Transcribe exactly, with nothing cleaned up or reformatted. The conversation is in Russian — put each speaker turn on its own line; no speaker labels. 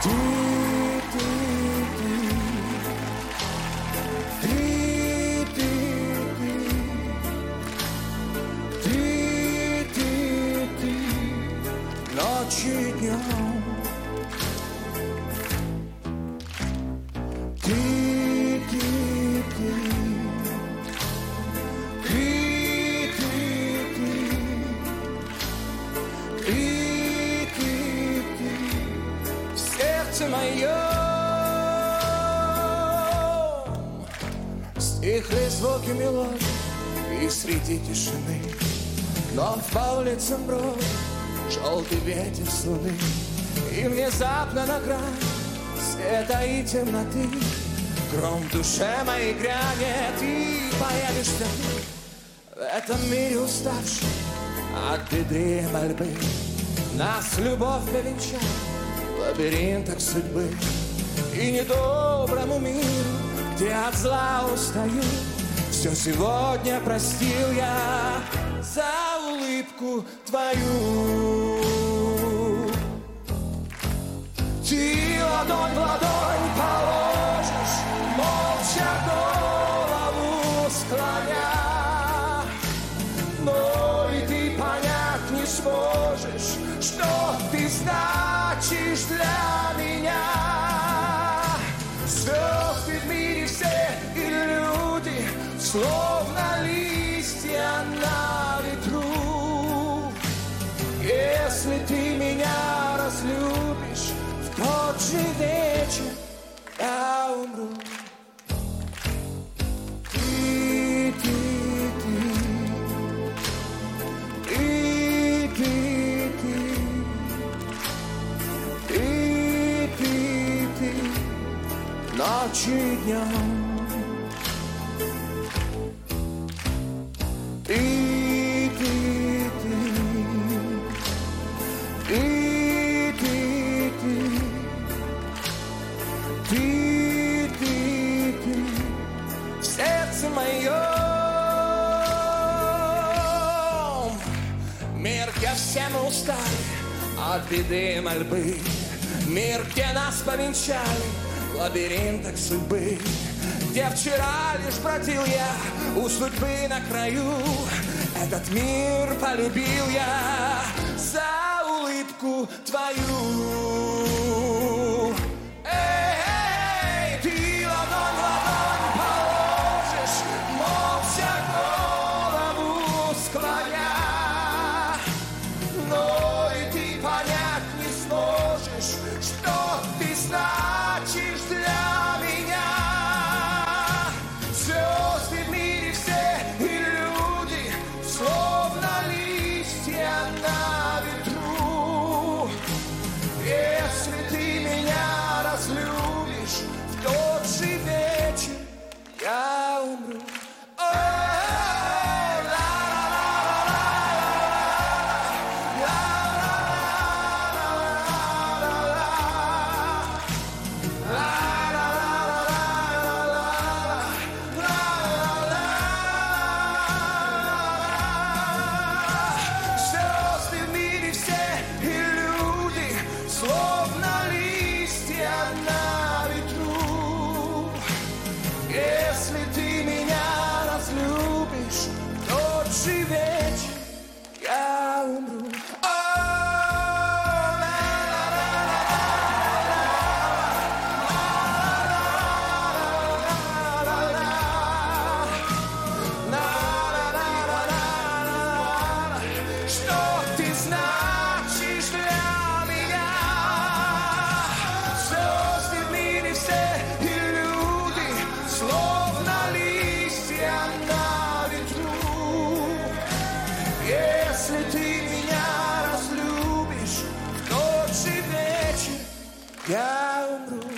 Ты, ты, ты, ты, ты, ты, ты, ты, ночью и днем. Ты, ты, ты, ты, ты, ты, ты, ты, ты, сердце мое. Стихли звуки мелодий и среди тишины вновь по улицам бродит желтый ветер с луны. И внезапно на грани света и темноты гром в душе моей грянет. И появишься ты в этом мире уставший от беды и мольбы. Нас любовь повенчала в лабиринтах судьбы. И недоброму миру, где от зла устаю, все сегодня простил я за улыбку твою. Ты ладонь в ладонь положишь, молча голову склоня, но и ты понять не сможешь, что ты значишь для меня. Звезды в мире все и люди, словно листья на ветру. Если ты меня разлюбишь, в тот же вечер я умру. Ты, ты, ты, ты, ты, ты, ты, ты, ты, ночью и днем. Ты, ты, ты, ты, ты, ты, ты, ты, ты, сердце моем. Мир, где все мы устали от беды и мольбы. Мир, где нас повенчали в лабиринтах судьбы. Где вчера лишь бродил я у судьбы на краю. Этот мир полюбил я за улыбку твою. Эй, эй, ты ладонь в ладонь положишь, молча голову склоня, но и ты понять не сможешь, что ты значишь для меня. Звезды в мире все и люди, словно листья на ветру. Если ты меня разлюбишь, в тот же вечер я умру. Словно листья на ветру. Если ты меня разлюбишь, в тот же вечер я умру. Что ты значишь для меня? Звезды в мире все и люди, словно листья на ветру. Если ты меня разлюбишь, в тот же вечер я умру.